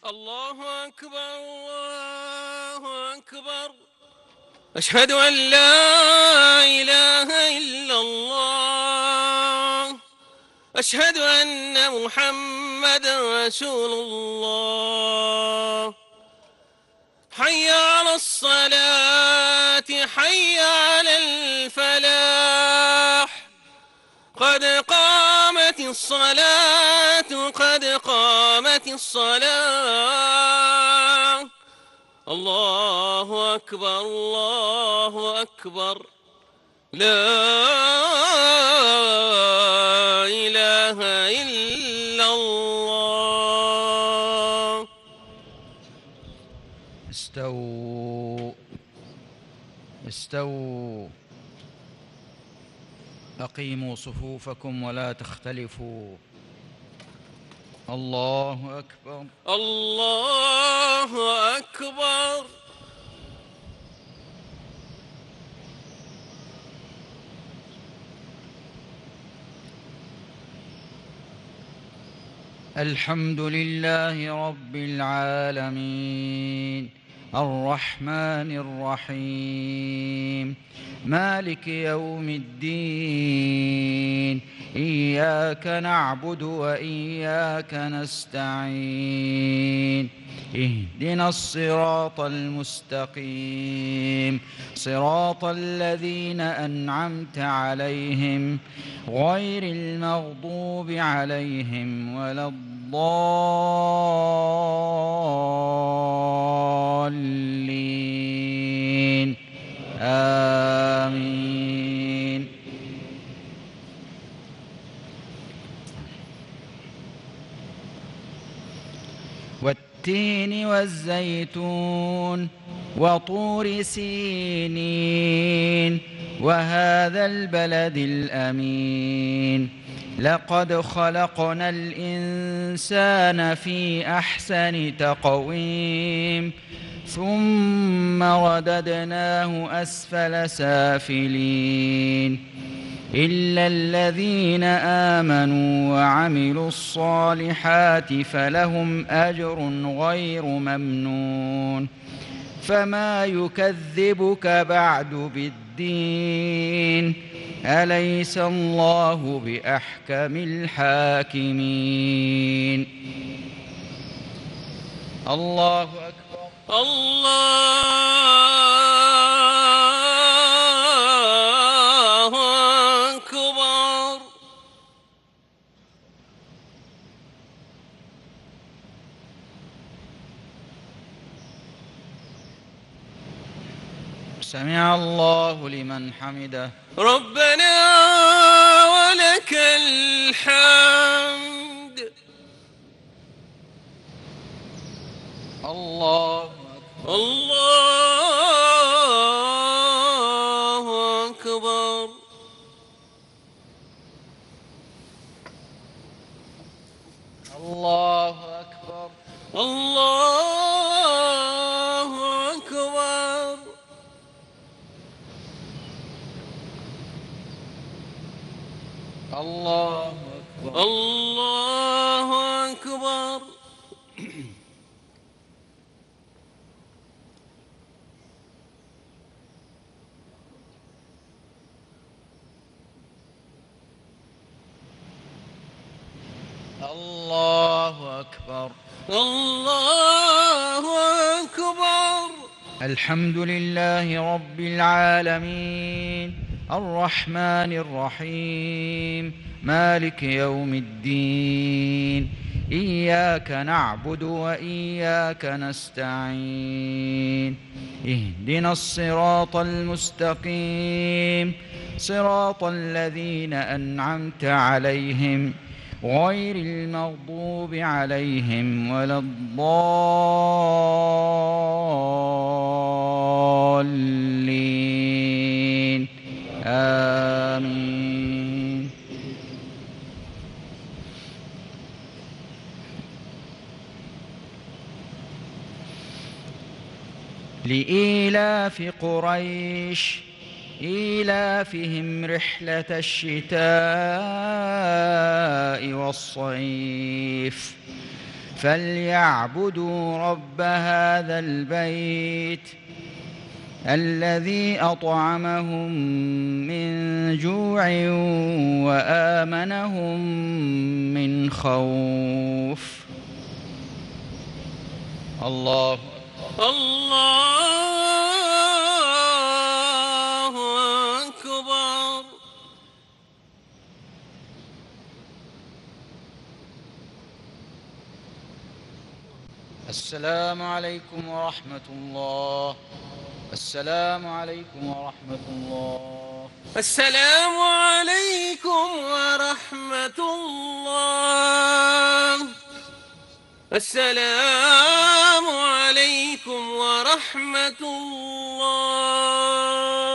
الله أكبر الله أكبر. أشهد أن لا إله إلا الله. أشهد أن محمدا رسول الله. حي على الصلاة حي على الفلاح. قد قامت الصلاة قد قامت الصلاة. الله أكبر الله أكبر. لا إله إلا الله. استووا استووا. أقيموا صفوفكم ولا تختلفوا. الله أكبر الله أكبر. الحمد لله رب العالمين الرحمن الرحيم مالك يوم الدين. إياك نعبد وإياك نستعين. اهدنا الصراط المستقيم صراط الذين أنعمت عليهم غير المغضوب عليهم ولا الضالين. آمين. والتين والزيتون وطور سينين وهذا البلد الأمين. لقد خلقنا الإنسان في أحسن تقويم ثم رددناه أسفل سافلين إلا الذين آمنوا وعملوا الصالحات فلهم أجر غير ممنون. فما يكذبك بعد بالدين؟ أليس الله بأحكم الحاكمين؟ الله أكبر الله أكبر. سمع الله لمن حمده. ربنا ولك الحمد. الله أكبر الله أكبر. الله أكبر الله أكبر. الله أكبر الله أكبر. الله أكبر. الله أكبر. الحمد لله رب العالمين الرحمن الرحيم مالك يوم الدين. إياك نعبد وإياك نستعين. اهدنا الصراط المستقيم صراط الذين أنعمت عليهم غير المغضوب عليهم ولا الضالين. آمين. لإيلاف قريش إيلافهم رحلة الشتاء والصيف فليعبدوا رب هذا البيت الذي أطعمهم من جوع وآمنهم من خوف. الله الله أكبر. السلام عليكم ورحمة الله. السلام عليكم ورحمة الله. السلام عليكم ورحمة الله. السلام عليكم ورحمة الله.